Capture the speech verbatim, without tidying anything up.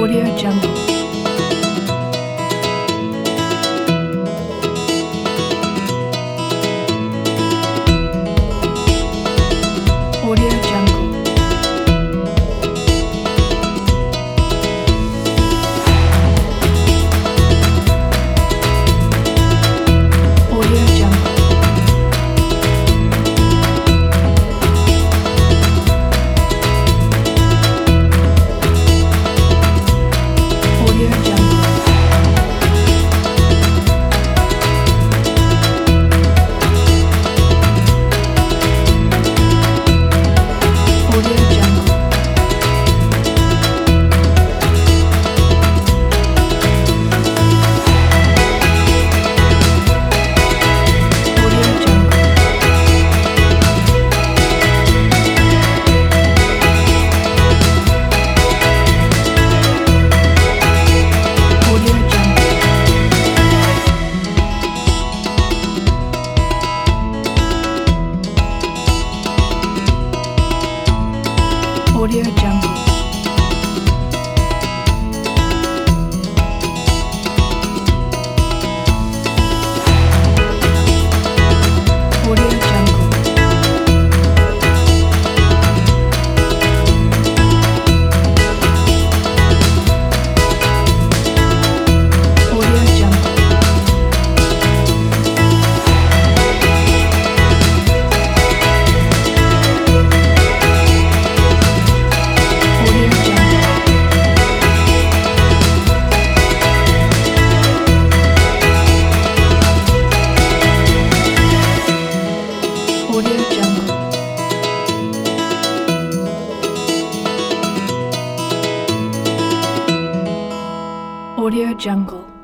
Audio Jungle. Audio Jungle. Audio Jungle. Audio Jungle. Audio Jungle. Audio Jungle. Audio Jungle. Audio Jungle. Audio Jungle. Audio Jungle. Audio Jungle. Audio Jungle. Audio Jungle.